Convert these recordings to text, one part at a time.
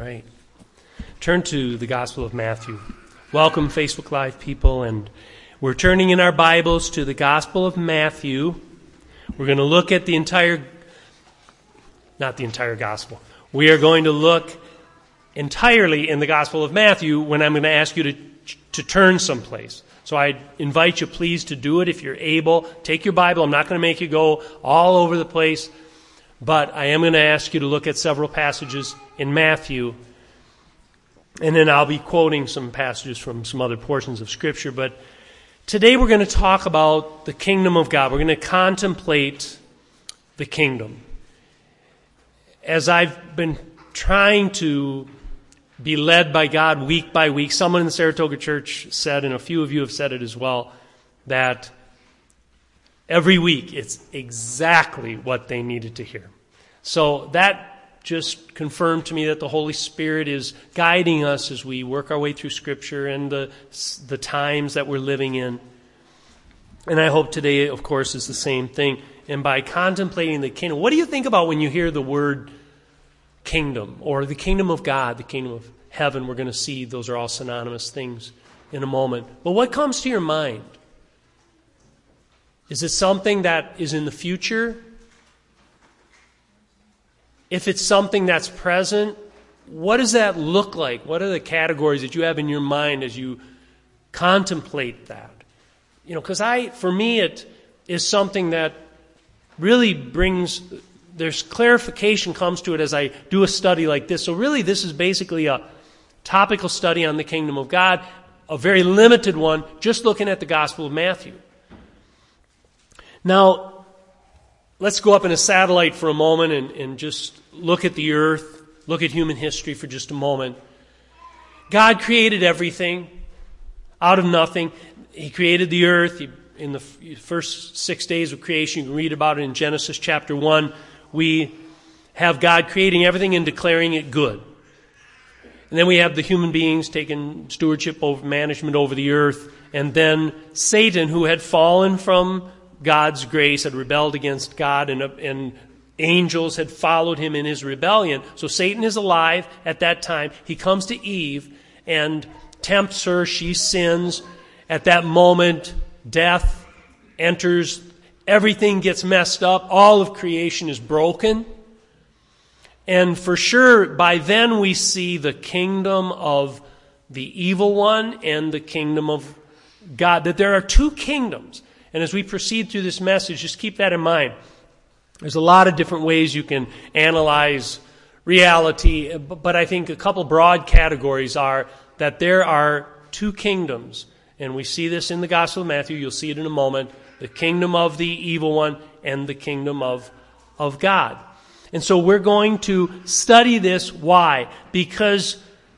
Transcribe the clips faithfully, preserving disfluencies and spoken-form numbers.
right. Turn to the Gospel of Matthew. Welcome, Facebook Live people, and we're turning in our Bibles to the Gospel of Matthew. We're going to look at the entire, not the entire Gospel. We are going to look entirely in the Gospel of Matthew when I'm going to ask you to, to turn someplace. So I invite you, please, to do it if you're able. Take your Bible. I'm not going to make you go all over the place, but I am going to ask you to look at several passages in Matthew. And then I'll be quoting some passages from some other portions of Scripture. But today we're going to talk about the kingdom of God. We're going to contemplate the kingdom. As I've been trying to be led by God week by week, someone in the Saratoga Church said, and a few of you have said it as well, that every week it's exactly what they needed to hear. So that just confirmed to me that the Holy Spirit is guiding us as we work our way through Scripture and the, the times that we're living in. And I hope today, of course, is the same thing. And by contemplating the kingdom, what do you think about when you hear the word kingdom or the kingdom of God, the kingdom of heaven? We're going to see those are all synonymous things in a moment. But what comes to your mind? Is it something that is in the future? If it's something that's present, what does that look like? What are the categories that you have in your mind as you contemplate that? You know, because I, for me, it is something that really brings, there's clarification comes to it as I do a study like this. So really, this is basically a topical study on the kingdom of God, a very limited one, just looking at the Gospel of Matthew. Now, let's go up in a satellite for a moment and, and just look at the earth, look at human history for just a moment. God created everything out of nothing. He created the earth. He, in the first six days of creation, you can read about it in Genesis chapter one. We have God creating everything and declaring it good. And then we have the human beings taking stewardship over management over the earth. And then Satan, who had fallen from God's grace, had rebelled against God, and, and angels had followed him in his rebellion. So Satan is alive at that time. He comes to Eve and tempts her. She sins. At that moment, death enters. Everything gets messed up. All of creation is broken. And for sure, by then we see the kingdom of the evil one and the kingdom of God. That there are two kingdoms. And as we proceed through this message, just keep that in mind. There's a lot of different ways you can analyze reality, but I think a couple broad categories are that there are two kingdoms. And we see this in the Gospel of Matthew. You'll see it in a moment. The kingdom of the evil one and the kingdom of, of God. And so we're going to study this. Why? Because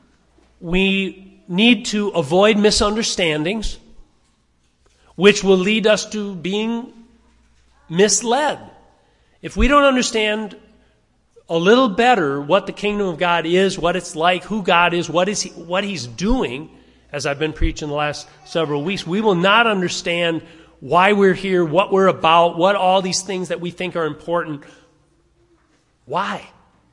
we need to avoid misunderstandings, which will lead us to being misled. If we don't understand a little better what the kingdom of God is, what it's like, who God is, what is he, what He's doing, as I've been preaching the last several weeks, we will not understand why we're here, what we're about, what all these things that we think are important. Why?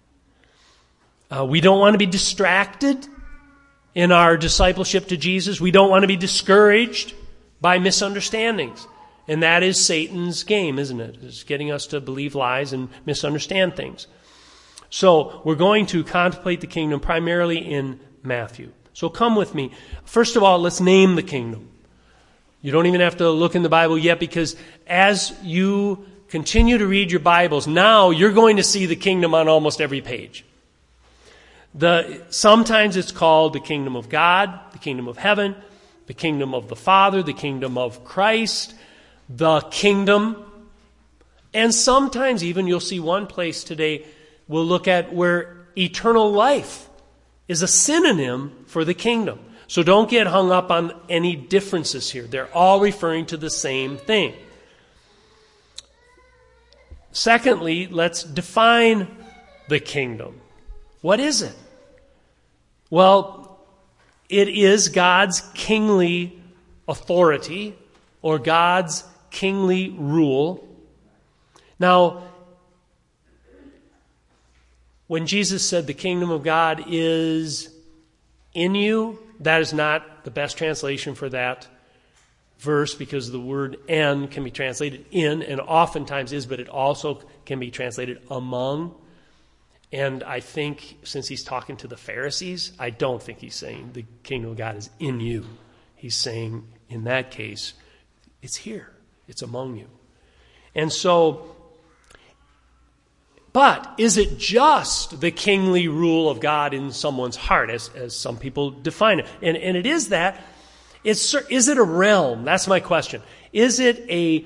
Uh, we don't want to be distracted in our discipleship to Jesus. We don't want to be discouraged by misunderstandings. And that is Satan's game, isn't it? It's getting us to believe lies and misunderstand things. So we're going to contemplate the kingdom primarily in Matthew. So come with me. First of all, let's name the kingdom. You don't even have to look in the Bible yet, because as you continue to read your Bibles, now you're going to see the kingdom on almost every page. The, sometimes it's called the kingdom of God, the kingdom of heaven, the kingdom of the Father, the kingdom of Christ, the kingdom. And sometimes even you'll see one place today we'll look at where eternal life is a synonym for the kingdom. So don't get hung up on any differences here. They're all referring to the same thing. Secondly, let's define the kingdom. What is it? Well, it is God's kingly authority or God's kingly rule. Now, when Jesus said the kingdom of God is in you, that is not the best translation for that verse, because the word "en" can be translated in, and oftentimes is, but it also can be translated among. And I think since he's talking to the Pharisees, I don't think he's saying the kingdom of God is in you. He's saying, in that case, it's here. It's among you. And so, but is it just the kingly rule of God in someone's heart, as, as some people define it? And, and it is that. It's, is it a realm? That's my question. Is it a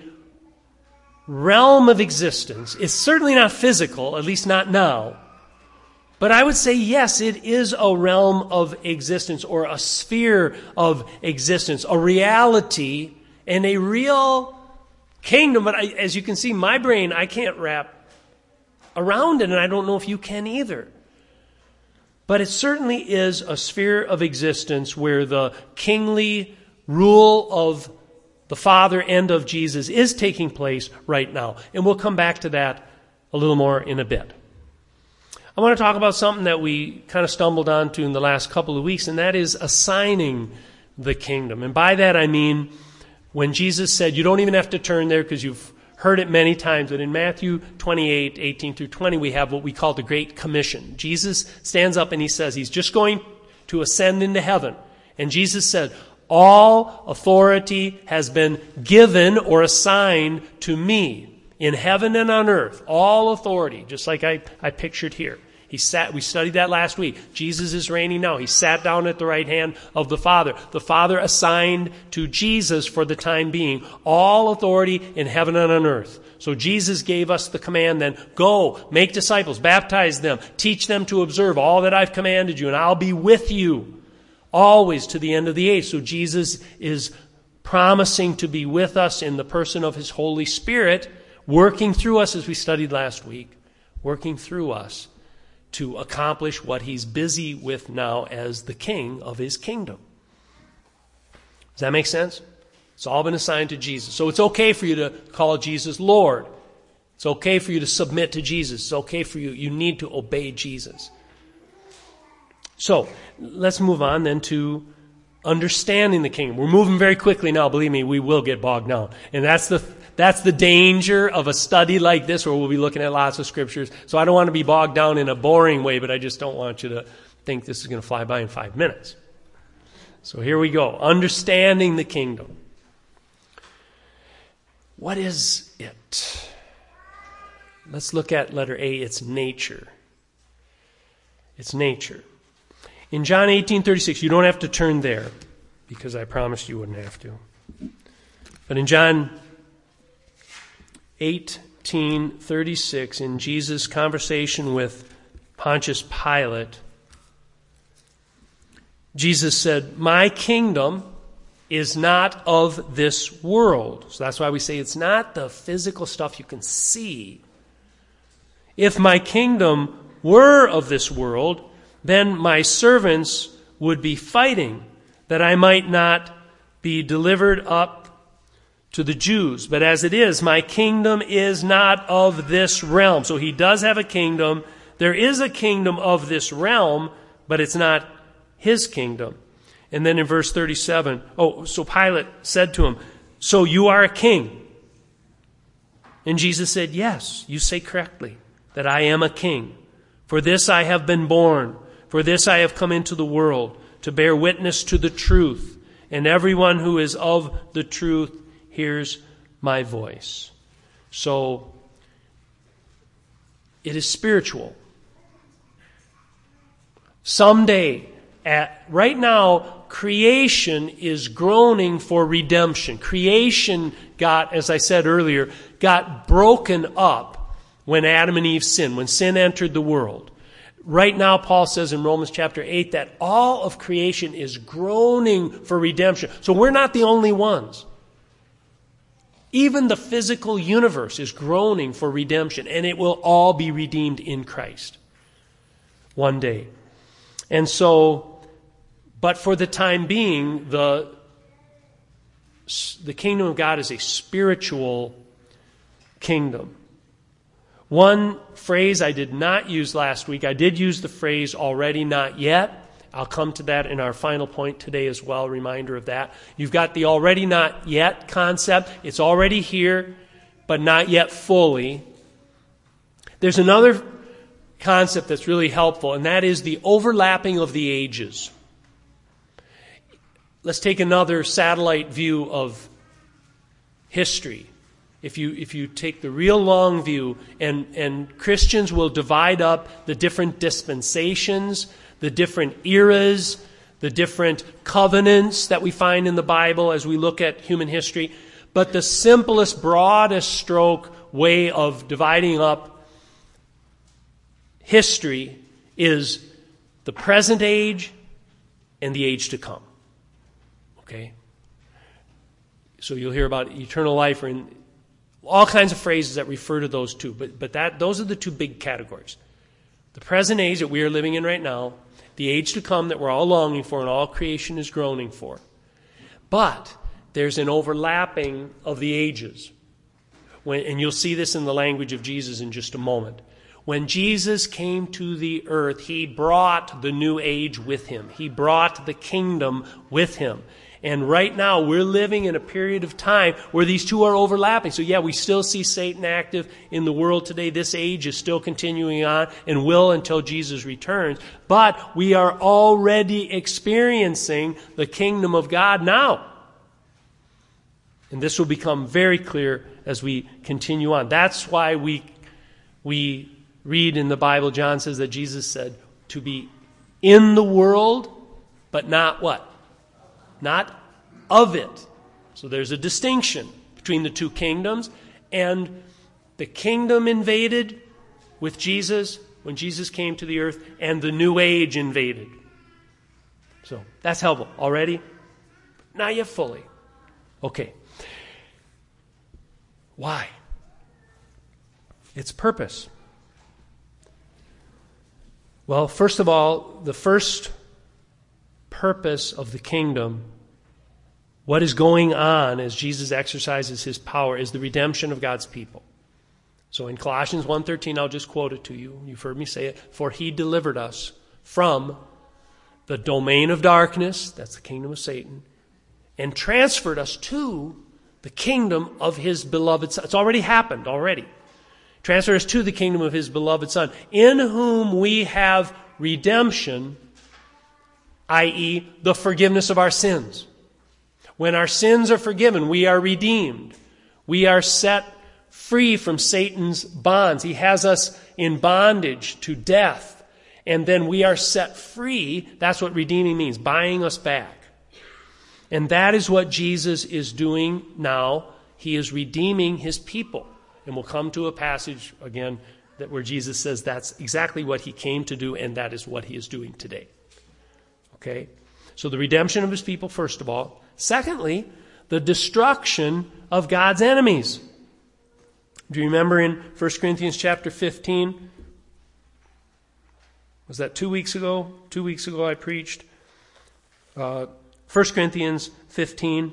realm of existence? It's certainly not physical, at least not now. But I would say, yes, it is a realm of existence, or a sphere of existence, a reality and a real kingdom. But I, as you can see, my brain, I can't wrap around it, and I don't know if you can either. But it certainly is a sphere of existence where the kingly rule of the Father and of Jesus is taking place right now. And we'll come back to that a little more in a bit. I want to talk about something that we kind of stumbled onto in the last couple of weeks, and that is assigning the kingdom. And by that I mean when Jesus said, you don't even have to turn there because you've heard it many times, but in Matthew twenty-eight, eighteen through twenty, we have what we call the Great Commission. Jesus stands up and he says he's just going to ascend into heaven. And Jesus said, all authority has been given or assigned to me in heaven and on earth. All authority, just like I, I pictured here. He sat, we studied that last week. Jesus is reigning now. He sat down at the right hand of the Father. The Father assigned to Jesus for the time being all authority in heaven and on earth. So Jesus gave us the command then, go, make disciples, baptize them, teach them to observe all that I've commanded you, and I'll be with you always to the end of the age. So Jesus is promising to be with us in the person of his Holy Spirit, working through us as we studied last week, working through us to accomplish what he's busy with now as the king of his kingdom. Does that make sense? It's all been assigned to Jesus. So it's okay for you to call Jesus Lord. It's okay for you to submit to Jesus. It's okay for you. You need to obey Jesus. So let's move on then to understanding the kingdom. We're moving very quickly now. Believe me, we will get bogged down. And that's the That's the danger of a study like this where we'll be looking at lots of scriptures. So I don't want to be bogged down in a boring way, but I just don't want you to think this is going to fly by in five minutes. So here we go. Understanding the kingdom. What is it? Let's look at letter A. It's nature. It's nature. In John eighteen thirty-six, you don't have to turn there because I promised you wouldn't have to. But in John eighteen thirty-six, in Jesus' conversation with Pontius Pilate, Jesus said, my kingdom is not of this world. So that's why we say it's not the physical stuff you can see. If my kingdom were of this world, then my servants would be fighting that I might not be delivered up to the Jews. But as it is, my kingdom is not of this realm. So he does have a kingdom. There is a kingdom of this realm, but it's not his kingdom. And then in verse thirty-seven, oh, so Pilate said to him, so you are a king? And Jesus said, yes, you say correctly that I am a king. For this I have been born. For this I have come into the world, to bear witness to the truth. And everyone who is of the truth hears my voice. So it is spiritual. Someday, at, right now, creation is groaning for redemption. Creation got, as I said earlier, got broken up when Adam and Eve sinned, when sin entered the world. Right now, Paul says in Romans chapter eight that all of creation is groaning for redemption. So we're not the only ones. Even the physical universe is groaning for redemption, and it will all be redeemed in Christ one day. And so, but for the time being, the, the kingdom of God is a spiritual kingdom. One phrase I did not use last week, I did use the phrase already not yet. I'll come to that in our final point today as well, reminder of that. You've got the already not yet concept. It's already here, but not yet fully. There's another concept that's really helpful, and that is the overlapping of the ages. Let's take another satellite view of history. If you if you take the real long view, and, and Christians will divide up the different dispensations, the different eras, the different covenants that we find in the Bible as we look at human history. But the simplest, broadest stroke way of dividing up history is the present age and the age to come. Okay? So you'll hear about eternal life or in all kinds of phrases that refer to those two. But but that those are the two big categories. The present age that we are living in right now, the age to come that we're all longing for and all creation is groaning for. But there's an overlapping of the ages. When, and you'll see this in the language of Jesus in just a moment. When Jesus came to the earth, he brought the new age with him. He brought the kingdom with him. And right now, we're living in a period of time where these two are overlapping. So yeah, we still see Satan active in the world today. This age is still continuing on and will until Jesus returns. But we are already experiencing the kingdom of God now. And this will become very clear as we continue on. That's why we, we read in the Bible, John says that Jesus said to be in the world, but not what? Not of it. So there's a distinction between the two kingdoms. And the kingdom invaded with Jesus when Jesus came to the earth, and the new age invaded. So that's helpful. Already? Not yet fully. Okay. Why? Its purpose. Well, first of all, the first purpose of the kingdom, what is going on as Jesus exercises his power, is the redemption of God's people. So in Colossians one thirteen, I'll just quote it to you. You've heard me say it. For he delivered us from the domain of darkness, that's the kingdom of Satan, and transferred us to the kingdom of his beloved Son. It's already happened, already. Transferred us to the kingdom of his beloved Son, in whom we have redemption, that is, the forgiveness of our sins. When our sins are forgiven, we are redeemed. We are set free from Satan's bonds. He has us in bondage to death. And then we are set free. That's what redeeming means, buying us back. And that is what Jesus is doing now. He is redeeming his people. And we'll come to a passage again that where Jesus says that's exactly what he came to do, and that is what he is doing today. Okay? So the redemption of his people, first of all. Secondly, the destruction of God's enemies. Do you remember in First Corinthians chapter fifteen? Was that two weeks ago? Two weeks ago I preached. Uh, First Corinthians fifteen.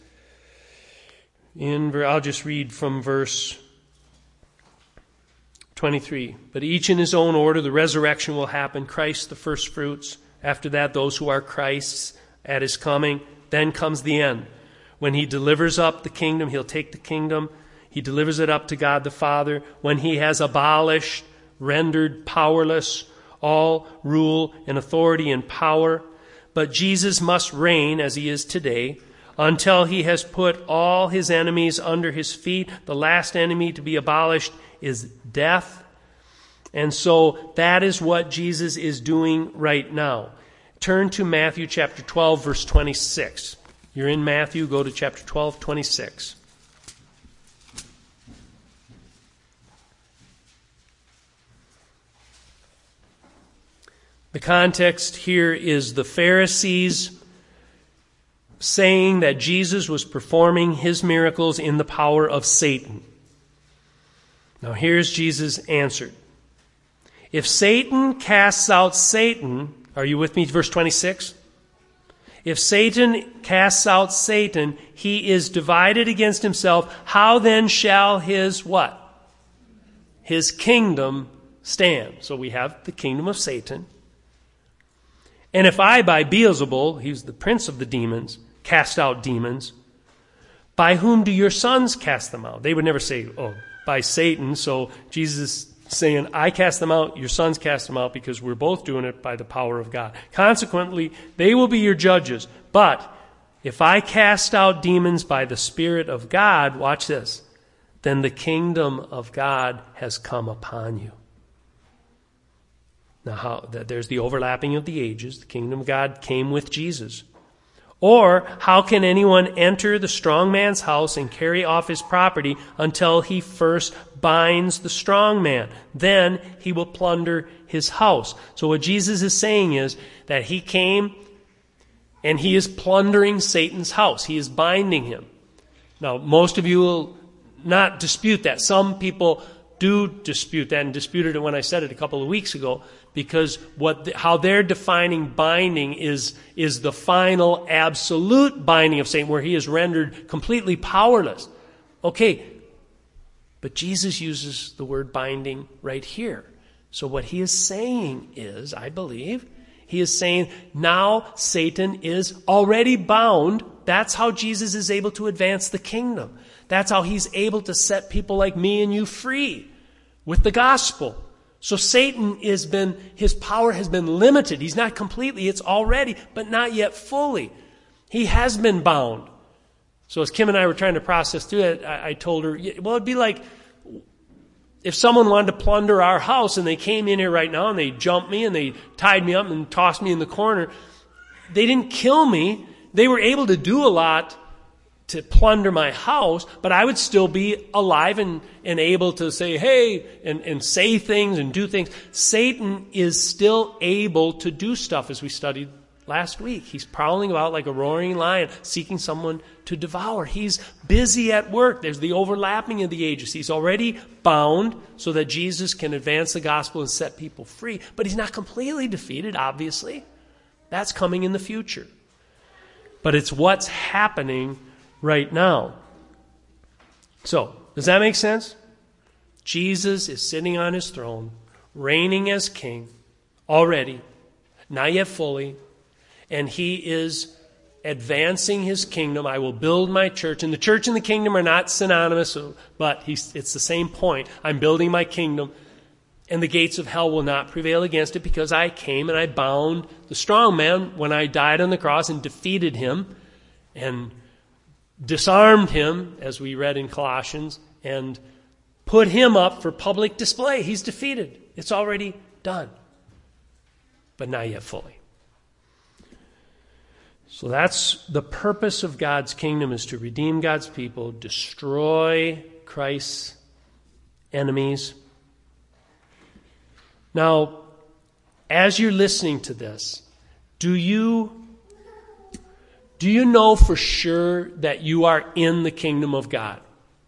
In, I'll just read from verse twenty-three. But each in his own order, the resurrection will happen. Christ the first fruits. After that, those who are Christ's at his coming. Then comes the end. When he delivers up the kingdom, he'll take the kingdom. He delivers it up to God the Father. When he has abolished, rendered powerless all rule and authority and power. But Jesus must reign as he is today until he has put all his enemies under his feet. The last enemy to be abolished is death. And so that is what Jesus is doing right now. Turn to Matthew chapter twelve, verse twenty-six. You're in Matthew, go to chapter twelve, twenty-six. The context here is the Pharisees saying that Jesus was performing his miracles in the power of Satan. Now here's Jesus' answer. If Satan casts out Satan, are you with me? Verse twenty-six. If Satan casts out Satan, he is divided against himself. How then shall his what? his kingdom stand. So we have the kingdom of Satan. And if I, by Beelzebul, he's the prince of the demons, cast out demons, by whom do your sons cast them out? They would never say, oh, by Satan. So Jesus is saying, I cast them out, your sons cast them out, because we're both doing it by the power of God. Consequently, they will be your judges. But if I cast out demons by the Spirit of God, watch this, then the kingdom of God has come upon you. Now, how, there's the overlapping of the ages. The kingdom of God came with Jesus. Or, how can anyone enter the strong man's house and carry off his property until he first binds the strong man? Then he will plunder his house. So what Jesus is saying is that he came and he is plundering Satan's house. He is binding him. Now, most of you will not dispute that. Some people do dispute that and disputed it when I said it a couple of weeks ago, because what the, how they're defining binding is, is the final absolute binding of Satan, where he is rendered completely powerless. Okay, but Jesus uses the word binding right here. So what he is saying is, I believe, he is saying now Satan is already bound. That's how Jesus is able to advance the kingdom. That's how he's able to set people like me and you free with the gospel. So Satan has been, his power has been limited. He's not completely, it's already, but not yet fully. He has been bound. So as Kim and I were trying to process through it, I, I told her, well, it'd be like if someone wanted to plunder our house and they came in here right now and they jumped me and they tied me up and tossed me in the corner. They didn't kill me. They were able to do a lot to plunder my house, but I would still be alive and, and able to say, hey, and, and say things and do things. Satan is still able to do stuff, as we studied last week. He's prowling about like a roaring lion, seeking someone to devour. He's busy at work. There's the overlapping of the ages. He's already bound so that Jesus can advance the gospel and set people free, but he's not completely defeated, obviously. That's coming in the future. But it's what's happening right now. So, does that make sense? Jesus is sitting on his throne, reigning as king, already, not yet fully, and he is advancing his kingdom. I will build my church, and the church and the kingdom are not synonymous, but he's, it's the same point. I'm building my kingdom, and the gates of hell will not prevail against it, because I came and I bound the strong man when I died on the cross and defeated him and disarmed him, as we read in Colossians, and put him up for public display. He's defeated. It's already done, but not yet fully. So that's the purpose of God's kingdom, is to redeem God's people, destroy Christ's enemies. Now, as you're listening to this, do you Do you know for sure that you are in the kingdom of God?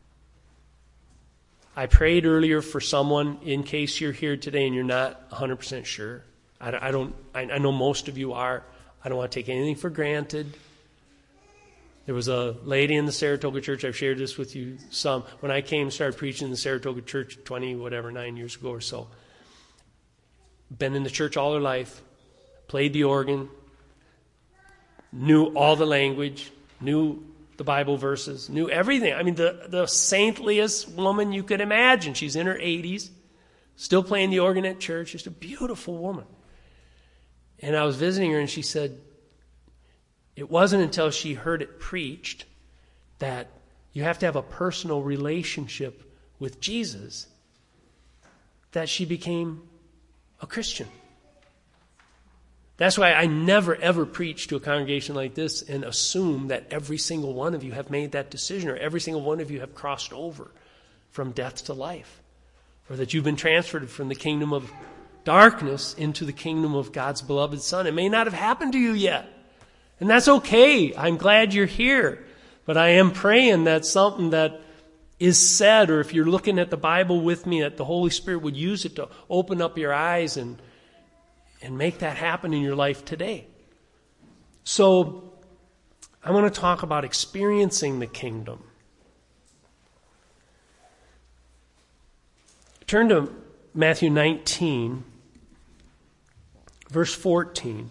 I prayed earlier for someone, in case you're here today and you're not one hundred percent sure. I, I don't. I, I know most of you are. I don't want to take anything for granted. There was a lady in the Saratoga church. I've shared this with you some. When I came and started preaching in the Saratoga church twenty, whatever, nine years ago or so. Been in the church all her life. Played the organ. Knew all the language, knew the Bible verses, knew everything. I mean, the, the saintliest woman you could imagine. She's in her eighties, still playing the organ at church, just a beautiful woman. And I was visiting her, and she said, it wasn't until she heard it preached that you have to have a personal relationship with Jesus that she became a Christian. That's why I never, ever preach to a congregation like this and assume that every single one of you have made that decision, or every single one of you have crossed over from death to life, or that you've been transferred from the kingdom of darkness into the kingdom of God's beloved Son. It may not have happened to you yet, and that's okay. I'm glad you're here, but I am praying that something that is said, or if you're looking at the Bible with me, that the Holy Spirit would use it to open up your eyes and And make that happen in your life today. So, I want to talk about experiencing the kingdom. Turn to Matthew nineteen, verse fourteen.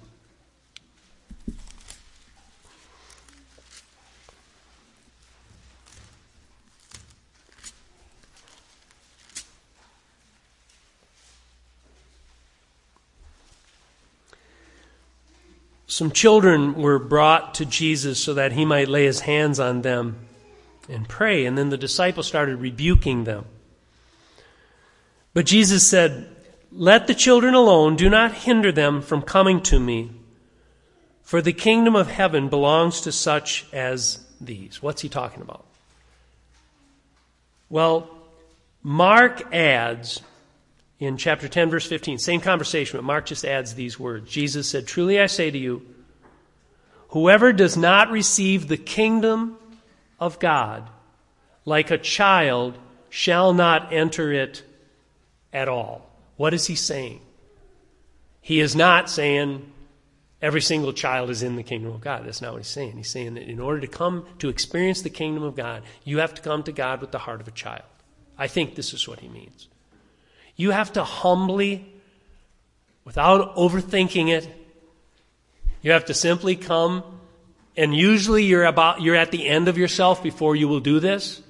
Some children were brought to Jesus so that he might lay his hands on them and pray. And then the disciples started rebuking them. But Jesus said, "Let the children alone. Do not hinder them from coming to me. For the kingdom of heaven belongs to such as these." What's he talking about? Well, Mark adds in chapter ten, verse fifteen, same conversation, but Mark just adds these words. Jesus said, "Truly I say to you, whoever does not receive the kingdom of God like a child shall not enter it at all." What is he saying? He is not saying every single child is in the kingdom of God. That's not what he's saying. He's saying that in order to come to experience the kingdom of God, you have to come to God with the heart of a child. I think this is what he means. You have to humbly, without overthinking it, you have to simply come, and usually you're about you're at the end of yourself before you will do this.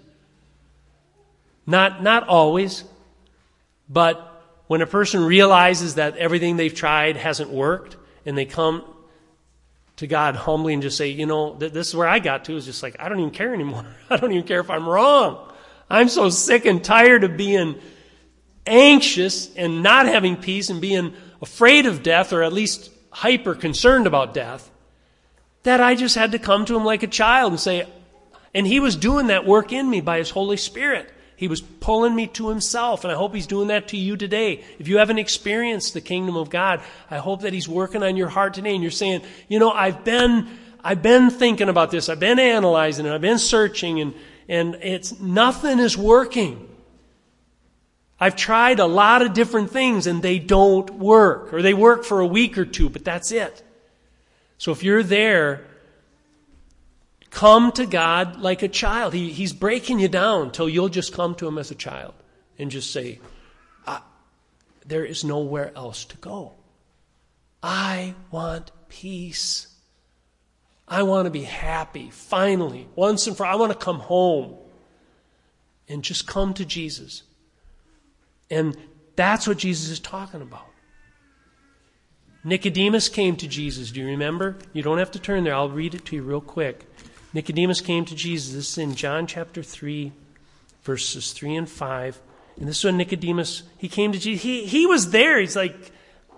Not not always, but when a person realizes that everything they've tried hasn't worked, and they come to God humbly and just say, you know, th- this is where I got to, is just like, I don't even care anymore. I don't even care if I'm wrong. I'm so sick and tired of being anxious and not having peace and being afraid of death, or at least hyper concerned about death, that I just had to come to him like a child and say, and he was doing that work in me by his Holy Spirit. He was pulling me to himself, and I hope he's doing that to you today. If you haven't experienced the kingdom of God, I hope that he's working on your heart today, and you're saying, you know, I've been I've been thinking about this, I've been analyzing it, I've been searching, and and it's nothing is working. I've tried a lot of different things and they don't work. Or they work for a week or two, but that's it. So if you're there, come to God like a child. He, he's breaking you down till you'll just come to him as a child and just say, there is nowhere else to go. I want peace. I want to be happy, finally, once and for all. I want to come home and just come to Jesus. And that's what Jesus is talking about. Nicodemus came to Jesus. Do you remember? You don't have to turn there. I'll read it to you real quick. Nicodemus came to Jesus. This is in John chapter three, verses three and five. And this is when Nicodemus, he came to Jesus. He, he was there. He's like,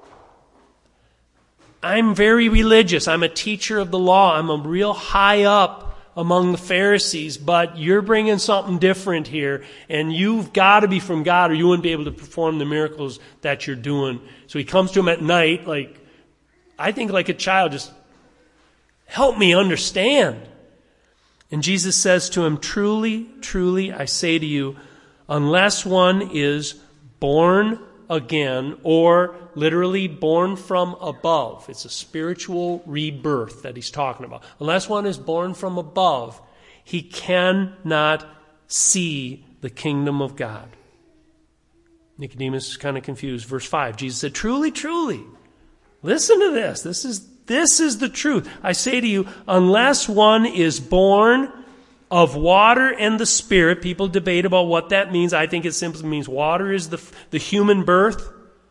I'm very religious. I'm a teacher of the law. I'm a real high up among the Pharisees, but you're bringing something different here, and you've got to be from God or you wouldn't be able to perform the miracles that you're doing. So he comes to him at night, like, I think like a child, just help me understand. And Jesus says to him, truly, truly, I say to you, unless one is born again, or literally born from above. It's a spiritual rebirth that he's talking about. Unless one is born from above, he cannot see the kingdom of God. Nicodemus is kind of confused. Verse five, Jesus said, truly, truly, listen to this. This is, this is the truth. I say to you, unless one is born of water and the Spirit. People debate about what that means. I think it simply means water is the, the human birth.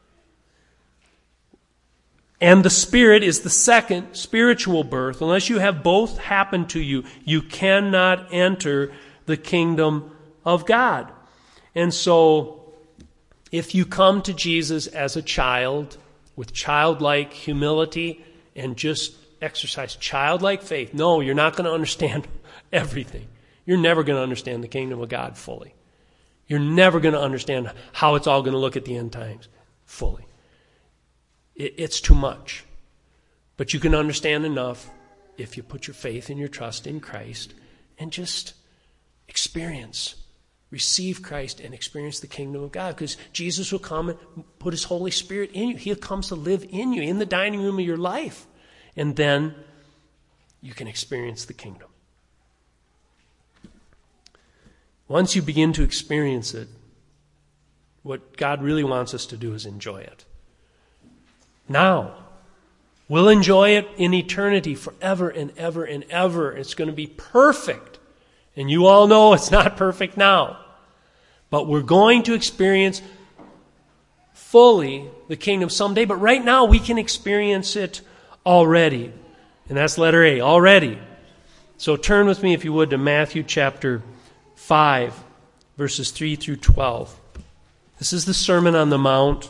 And the Spirit is the second spiritual birth. Unless you have both happen to you, you cannot enter the kingdom of God. And so, if you come to Jesus as a child, with childlike humility, and just exercise childlike faith, no, you're not going to understand everything. You're never going to understand the kingdom of God fully. You're never going to understand how it's all going to look at the end times fully. It, it's too much. But you can understand enough if you put your faith and your trust in Christ and just experience, receive Christ and experience the kingdom of God. Because Jesus will come and put his Holy Spirit in you. He comes to live in you, in the dining room of your life. And then you can experience the kingdom. Once you begin to experience it, What God really wants us to do is enjoy it. Now. We'll enjoy it in eternity forever and ever and ever. It's going to be perfect. And you all know it's not perfect now. But we're going to experience fully the kingdom someday. But right now we can experience it already. And that's letter A, already. So turn with me, if you would, to Matthew chapter five, verses three through twelve. This is the Sermon on the Mount.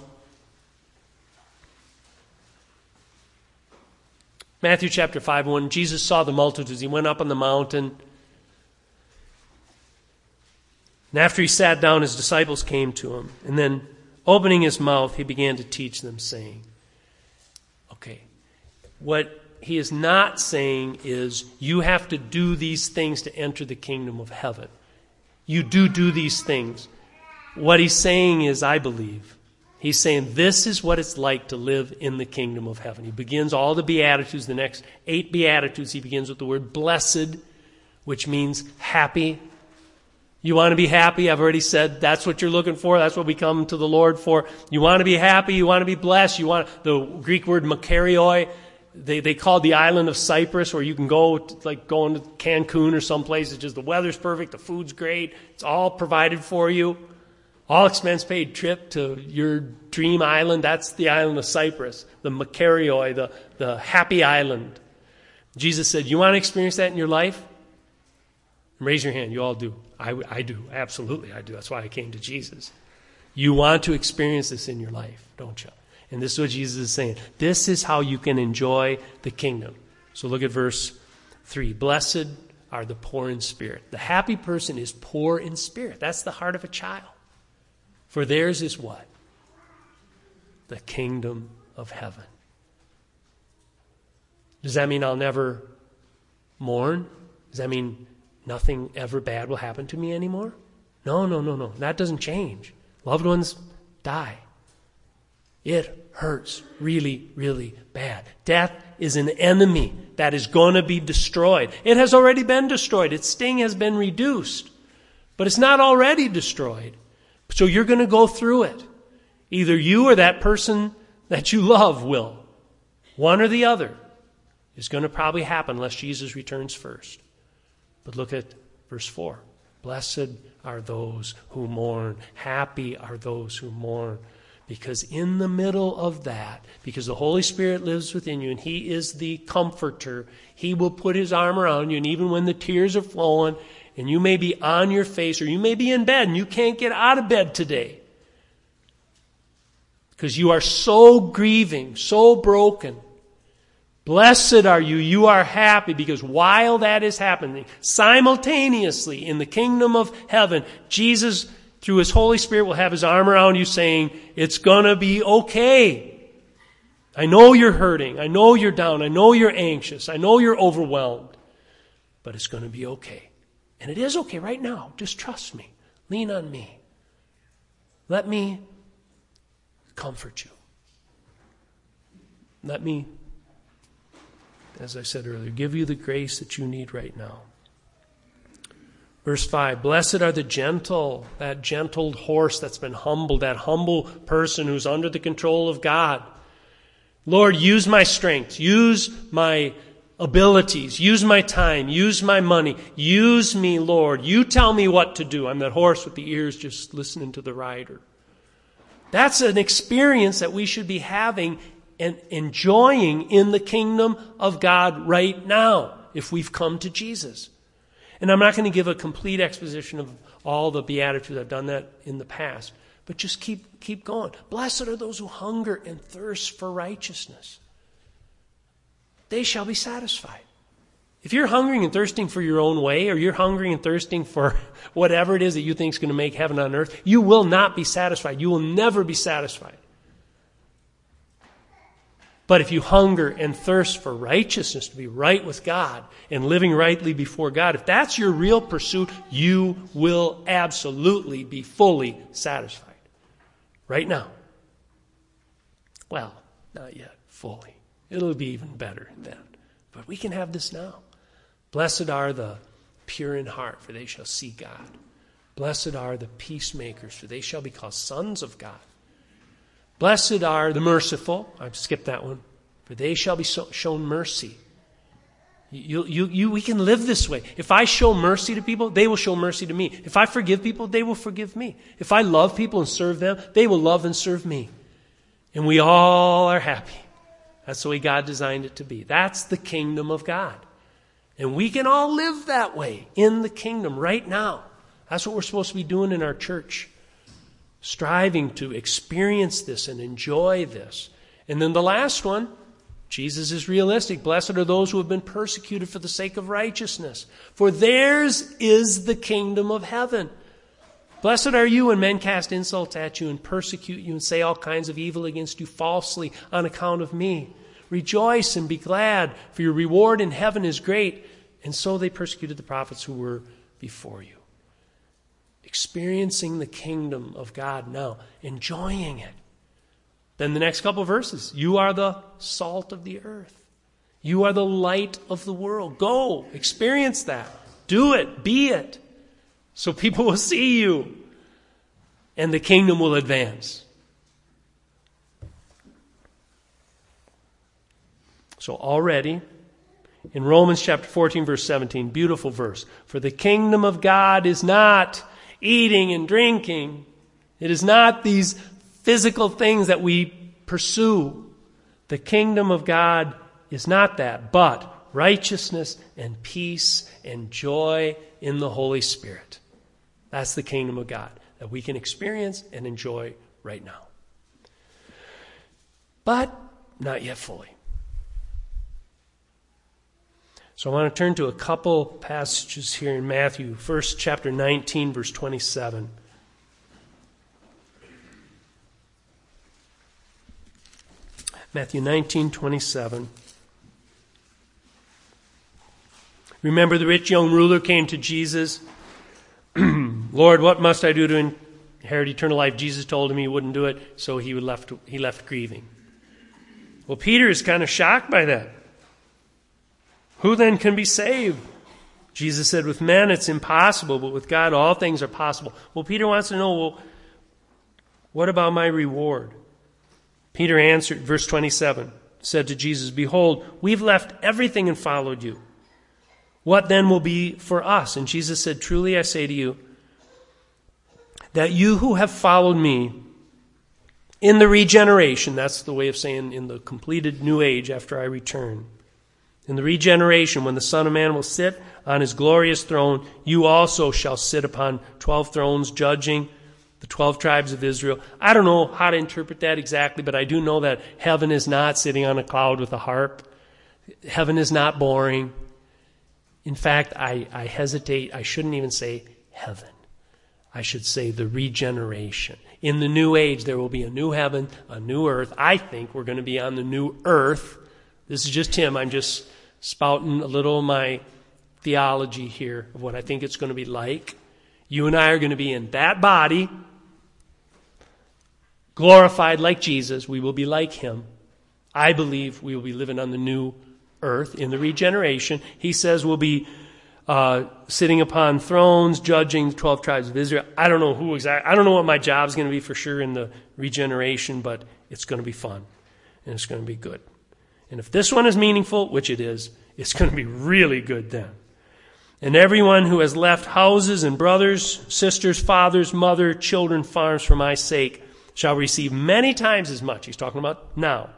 Matthew chapter five, when Jesus saw the multitudes, he went up on the mountain. And after he sat down, his disciples came to him. And then, opening his mouth, he began to teach them, saying, okay, what he is not saying is, you have to do these things to enter the kingdom of heaven. You do do these things. What he's saying is, I believe, he's saying this is what it's like to live in the kingdom of heaven. He begins all the Beatitudes, the next eight Beatitudes, he begins with the word blessed, which means happy. You want to be happy? I've already said that's what you're looking for. That's what we come to the Lord for. You want to be happy. You want to be blessed. You want the Greek word makarioi. They they called the island of Cyprus, where you can go, to, like going to Cancun or someplace. It's just the weather's perfect, the food's great, it's all provided for you. All expense paid trip to your dream island. That's the island of Cyprus, the Makarioi, the, the happy island. Jesus said, you want to experience that in your life? Raise your hand. You all do. I, I do. Absolutely, I do. That's why I came to Jesus. You want to experience this in your life, don't you? And this is what Jesus is saying. This is how you can enjoy the kingdom. So look at verse three. Blessed are the poor in spirit. The happy person is poor in spirit. That's the heart of a child. For theirs is what? The kingdom of heaven. Does that mean I'll never mourn? Does that mean nothing ever bad will happen to me anymore? No, no, no, no. That doesn't change. Loved ones die. It hurts really, really bad. Death is an enemy that is going to be destroyed. It has already been destroyed. Its sting has been reduced. But it's not already destroyed. So you're going to go through it. Either you or that person that you love will. One or the other is going to probably happen unless Jesus returns first. But look at verse four. Blessed are those who mourn. Happy are those who mourn. Because in the middle of that, because the Holy Spirit lives within you and He is the comforter, He will put His arm around you, and even when the tears are flowing and you may be on your face or you may be in bed and you can't get out of bed today because you are so grieving, so broken, blessed are you, you are happy, because while that is happening, simultaneously in the kingdom of heaven, Jesus, through His Holy Spirit, will have His arm around you saying, it's going to be okay. I know you're hurting. I know you're down. I know you're anxious. I know you're overwhelmed. But it's going to be okay. And it is okay right now. Just trust me. Lean on me. Let me comfort you. Let me, as I said earlier, give you the grace that you need right now. Verse five, blessed are the gentle, that gentled horse that's been humbled, that humble person who's under the control of God. Lord, use my strength, use my abilities, use my time, use my money, use me, Lord. You tell me what to do. I'm that horse with the ears just listening to the rider. That's an experience that we should be having and enjoying in the kingdom of God right now if we've come to Jesus. And I'm not going to give a complete exposition of all the Beatitudes. I've done that in the past. But just keep keep going. Blessed are those who hunger and thirst for righteousness. They shall be satisfied. If you're hungering and thirsting for your own way, or you're hungering and thirsting for whatever it is that you think is going to make heaven on earth, you will not be satisfied. You will never be satisfied. But if you hunger and thirst for righteousness, to be right with God and living rightly before God, if that's your real pursuit, you will absolutely be fully satisfied. Right now. Well, not yet, fully. It'll be even better then. But we can have this now. Blessed are the pure in heart, for they shall see God. Blessed are the peacemakers, for they shall be called sons of God. Blessed are the merciful. I've skipped that one. For they shall be so, shown mercy. You, you, you, we can live this way. If I show mercy to people, they will show mercy to me. If I forgive people, they will forgive me. If I love people and serve them, they will love and serve me. And we all are happy. That's the way God designed it to be. That's the kingdom of God. And we can all live that way in the kingdom right now. That's what we're supposed to be doing in our church. Striving to experience this and enjoy this. And then the last one, Jesus is realistic. Blessed are those who have been persecuted for the sake of righteousness, for theirs is the kingdom of heaven. Blessed are you when men cast insults at you and persecute you and say all kinds of evil against you falsely on account of me. Rejoice and be glad, for your reward in heaven is great. And so they persecuted the prophets who were before you. Experiencing the kingdom of God now, enjoying it. Then the next couple of verses, you are the salt of the earth. You are the light of the world. Go, experience that. Do it, be it. So people will see you and the kingdom will advance. So already, in Romans chapter fourteen, verse seventeen, beautiful verse. For the kingdom of God is not eating and drinking. It is not these physical things that we pursue. The kingdom of God is not that, but righteousness and peace and joy in the Holy Spirit. That's the kingdom of God that we can experience and enjoy right now. But not yet fully. So I want to turn to a couple passages here in Matthew. First, chapter nineteen, verse twenty-seven. Matthew nineteen, twenty-seven. Remember the rich young ruler came to Jesus. Lord, what must I do to inherit eternal life? Jesus told him he wouldn't do it, so he left, he left grieving. Well, Peter is kind of shocked by that. Who then can be saved? Jesus said, with men it's impossible, but with God all things are possible. Well, Peter wants to know, well, what about my reward? Peter answered, verse twenty-seven, said to Jesus, behold, we've left everything and followed you. What then will be for us? And Jesus said, truly I say to you, that you who have followed me in the regeneration, that's the way of saying in the completed new age after I return, in the regeneration, when the Son of Man will sit on his glorious throne, you also shall sit upon twelve thrones, judging the twelve tribes of Israel. I don't know how to interpret that exactly, but I do know that heaven is not sitting on a cloud with a harp. Heaven is not boring. In fact, I, I hesitate. I shouldn't even say heaven. I should say the regeneration. In the new age, there will be a new heaven, a new earth. I think we're going to be on the new earth. This is just Tim. I'm just spouting a little of my theology here of what I think it's going to be like. You and I are going to be in that body, glorified like Jesus. We will be like him. I believe we will be living on the new earth in the regeneration. He says we'll be uh, sitting upon thrones, judging the twelve tribes of Israel. I don't know who exactly. I don't know what my job is going to be for sure in the regeneration, but it's going to be fun and it's going to be good. And if this one is meaningful, which it is, it's going to be really good then. And everyone who has left houses and brothers, sisters, fathers, mother, children, farms for my sake shall receive many times as much. He's talking about now.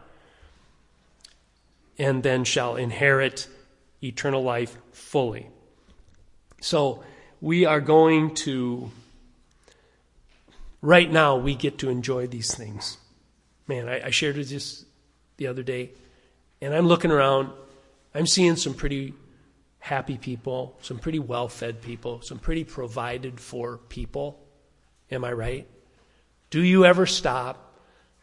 And then shall inherit eternal life fully. So we are going to, right now we get to enjoy these things. Man, I, I shared with this the other day. And I'm looking around, I'm seeing some pretty happy people, some pretty well-fed people, some pretty provided for people. Am I right? Do you ever stop,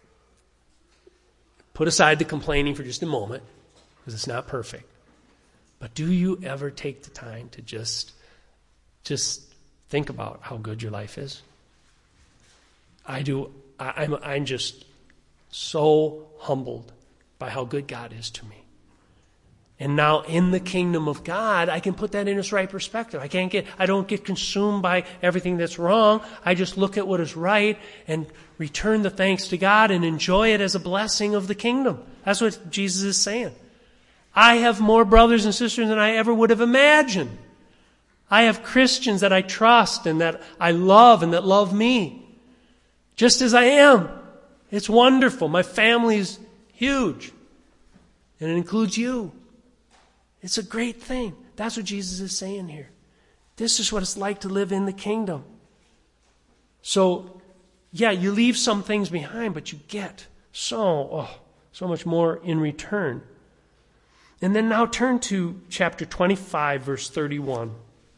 put aside the complaining for just a moment, because it's not perfect, but do you ever take the time to just, just think about how good your life is? I do. I, I'm, I'm just so humbled by how good God is to me. And now in the kingdom of God, I can put that in its right perspective. I can't get, I don't get consumed by everything that's wrong. I just look at what is right and return the thanks to God and enjoy it as a blessing of the kingdom. That's what Jesus is saying. I have more brothers and sisters than I ever would have imagined. I have Christians that I trust and that I love and that love me. Just as I am. It's wonderful. My family's huge. And it includes you. It's a great thing. That's what Jesus is saying here. This is what it's like to live in the kingdom. So, yeah, you leave some things behind, but you get so, oh, so much more in return. And then now turn to chapter twenty-five, verse thirty-one.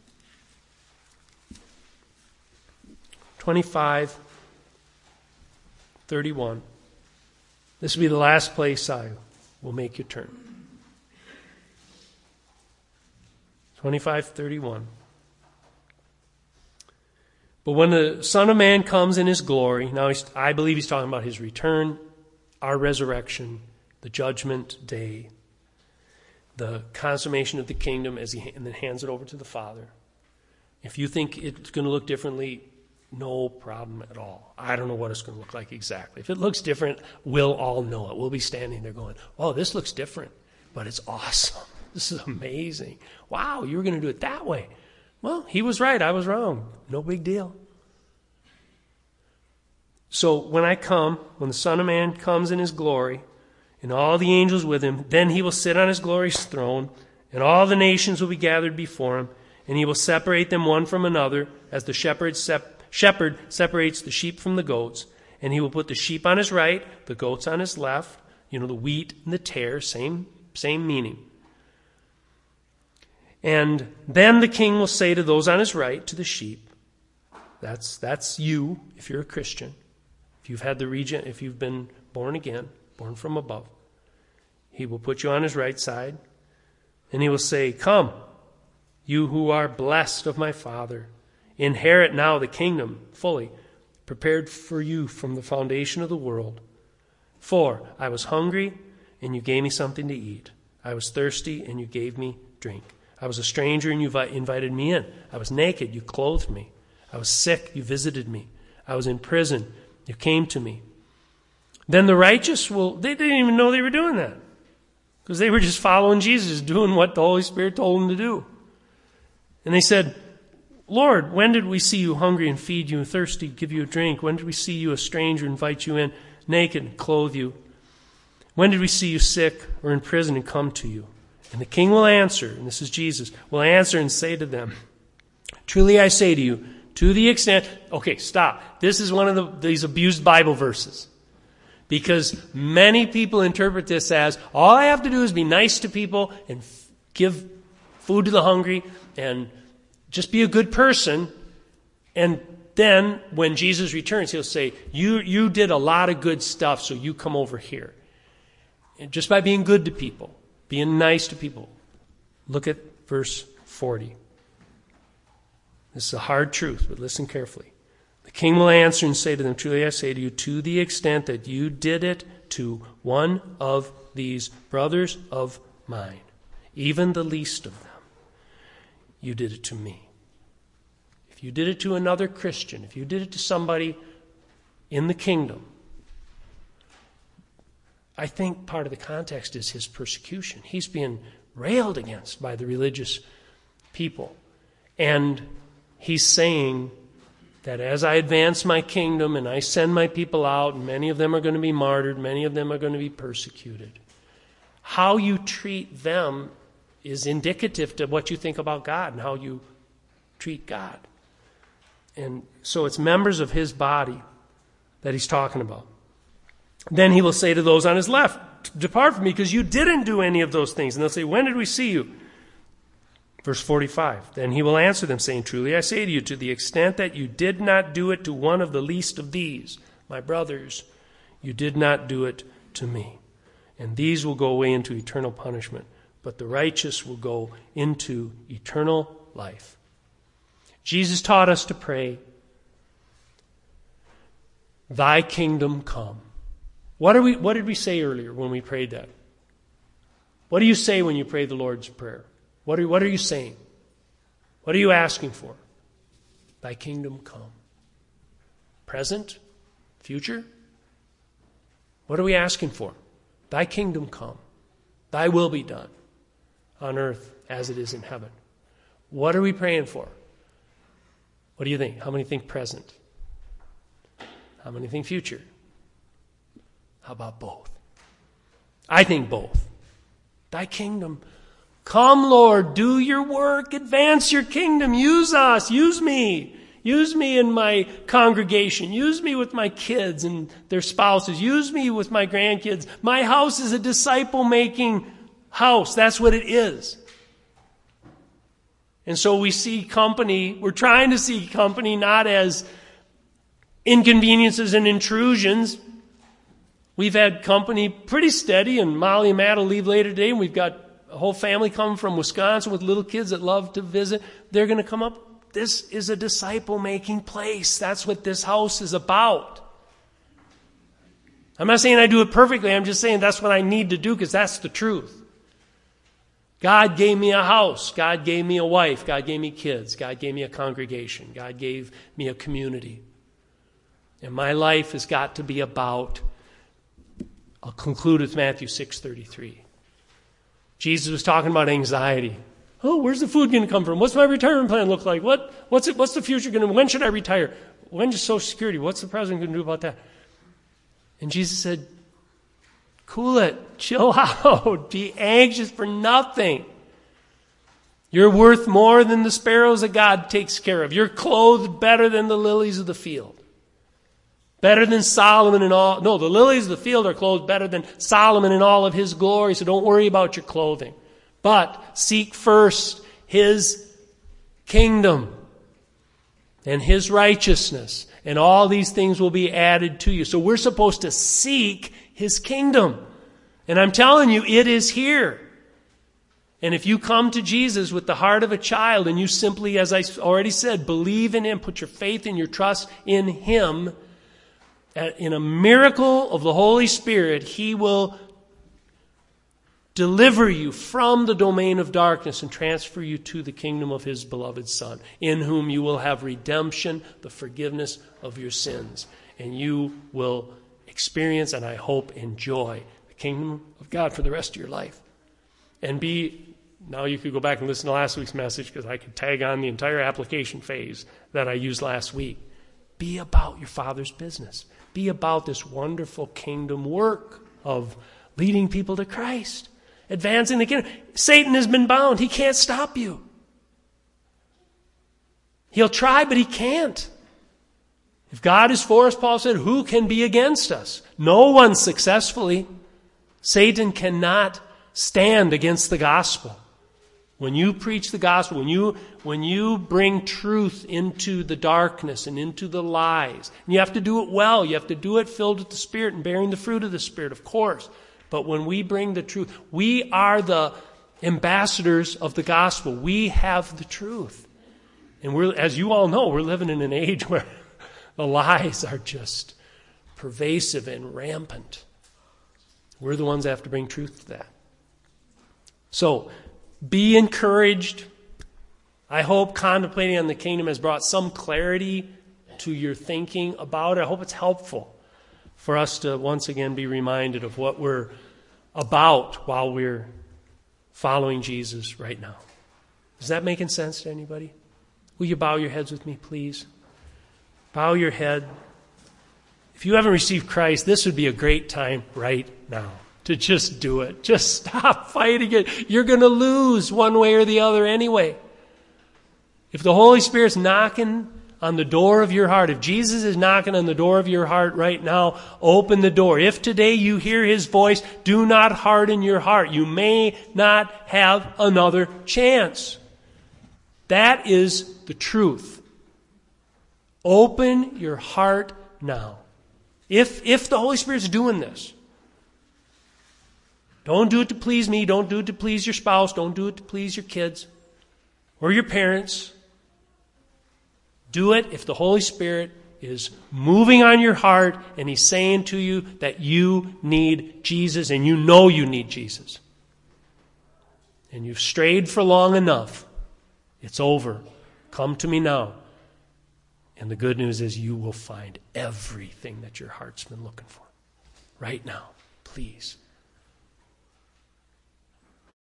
twenty-five, thirty-one. This will be the last place I will make you turn. twenty-five thirty-one. But when the Son of Man comes in his glory, now he's, I believe he's talking about his return, our resurrection, the judgment day, the consummation of the kingdom as he and then hands it over to the Father. If you think it's going to look differently, no problem at all. I don't know what it's going to look like exactly. If it looks different, we'll all know it. We'll be standing there going, oh, this looks different, but it's awesome. This is amazing. Wow, you were going to do it that way. Well, he was right. I was wrong. No big deal. So when I come, when the Son of Man comes in his glory, and all the angels with him, then he will sit on his glorious throne, and all the nations will be gathered before him, and he will separate them one from another, as the shepherd, sep- shepherd separates the sheep from the goats. And he will put the sheep on his right, the goats on his left. You know, the wheat and the tare, same, same meaning. And then the king will say to those on his right, to the sheep, that's that's you, if you're a Christian, if you've had the regen, if you've been born again, born from above, he will put you on his right side, and he will say, come, you who are blessed of my Father, inherit now the kingdom fully, prepared for you from the foundation of the world. For I was hungry, and you gave me something to eat. I was thirsty, and you gave me drink. I was a stranger and you invited me in. I was naked, you clothed me. I was sick, you visited me. I was in prison, you came to me. Then the righteous will, they didn't even know they were doing that. Because they were just following Jesus, doing what the Holy Spirit told them to do. And they said, Lord, when did we see you hungry and feed you, and thirsty, give you a drink? When did we see you a stranger, invite you in, naked, and clothe you? When did we see you sick or in prison and come to you? And the king will answer, and this is Jesus, will answer and say to them, truly I say to you, to the extent, okay, stop. This is one of the, these abused Bible verses. Because many people interpret this as, all I have to do is be nice to people and f- give food to the hungry and just be a good person. And then when Jesus returns, he'll say, you, you did a lot of good stuff, so you come over here. And just by being good to people. Being nice to people. Look at verse forty. This is a hard truth, but listen carefully. The king will answer and say to them, truly I say to you, to the extent that you did it to one of these brothers of mine, even the least of them, you did it to me. If you did it to another Christian, if you did it to somebody in the kingdom, I think part of the context is his persecution. He's being railed against by the religious people. And he's saying that as I advance my kingdom and I send my people out, and many of them are going to be martyred, many of them are going to be persecuted, how you treat them is indicative to what you think about God and how you treat God. And so it's members of his body that he's talking about. Then he will say to those on his left, depart from me, because you didn't do any of those things. And they'll say, when did we see you? Verse forty-five, then he will answer them, saying, truly I say to you, to the extent that you did not do it to one of the least of these, my brothers, you did not do it to me. And these will go away into eternal punishment, but the righteous will go into eternal life. Jesus taught us to pray, thy kingdom come. What, are we, what did we say earlier when we prayed that? What do you say when you pray the Lord's Prayer? What are, what are you saying? What are you asking for? Thy kingdom come. Present? Future? What are we asking for? Thy kingdom come. Thy will be done on earth as it is in heaven. What are we praying for? What do you think? How many think present? How many think future? How about both? I think both. Thy kingdom come, Lord, do your work, advance your kingdom, use us, use me. Use me in my congregation. Use me with my kids and their spouses. Use me with my grandkids. My house is a disciple-making house. That's what it is. And so we see company, we're trying to see company not as inconveniences and intrusions. We've had company pretty steady, and Molly and Matt will leave later today, and we've got a whole family coming from Wisconsin with little kids that love to visit. They're going to come up. This is a disciple-making place. That's what this house is about. I'm not saying I do it perfectly. I'm just saying that's what I need to do because that's the truth. God gave me a house. God gave me a wife. God gave me kids. God gave me a congregation. God gave me a community. And my life has got to be about, I'll conclude with Matthew six thirty-three. Jesus was talking about anxiety. Oh, where's the food going to come from? What's my retirement plan look like? What, what's it, what's the future going to, when should I retire? When's Social Security? What's the president going to do about that? And Jesus said, cool it, chill out, be anxious for nothing. You're worth more than the sparrows that God takes care of. You're clothed better than the lilies of the field. Better than Solomon in all, no, the lilies of the field are clothed better than Solomon in all of his glory, so don't worry about your clothing. But seek first his kingdom and his righteousness, and all these things will be added to you. So we're supposed to seek his kingdom. And I'm telling you, it is here. And if you come to Jesus with the heart of a child and you simply, as I already said, believe in him, put your faith and your trust in him, in a miracle of the Holy Spirit, he will deliver you from the domain of darkness and transfer you to the kingdom of his beloved Son, in whom you will have redemption, the forgiveness of your sins. And you will experience, and I hope enjoy, the kingdom of God for the rest of your life. And be, now you could go back and listen to last week's message because I could tag on the entire application phase that I used last week. Be about your Father's business. Be about this wonderful kingdom work of leading people to Christ. Advancing the kingdom. Satan has been bound. He can't stop you. He'll try, but he can't. If God is for us, Paul said, who can be against us? No one successfully. Satan cannot stand against the gospel. When you preach the gospel, when you, when you bring truth into the darkness and into the lies, and you have to do it well. You have to do it filled with the Spirit and bearing the fruit of the Spirit, of course. But when we bring the truth, we are the ambassadors of the gospel. We have the truth. And we're, as you all know, we're living in an age where the lies are just pervasive and rampant. We're the ones that have to bring truth to that. So, be encouraged. I hope contemplating on the kingdom has brought some clarity to your thinking about it. I hope it's helpful for us to once again be reminded of what we're about while we're following Jesus right now. Is that making sense to anybody? Will you bow your heads with me, please? Bow your head. If you haven't received Christ, this would be a great time right now to just do it. Just stop fighting it. You're going to lose one way or the other anyway. If the Holy Spirit's knocking on the door of your heart, if Jesus is knocking on the door of your heart right now, open the door. If today you hear his voice, do not harden your heart. You may not have another chance. That is the truth. Open your heart now. If, if the Holy Spirit's doing this, don't do it to please me. Don't do it to please your spouse. Don't do it to please your kids or your parents. Do it if the Holy Spirit is moving on your heart and he's saying to you that you need Jesus and you know you need Jesus. and you've strayed for long enough, it's over. Come to me now. And the good news is you will find everything that your heart's been looking for. Right now, please.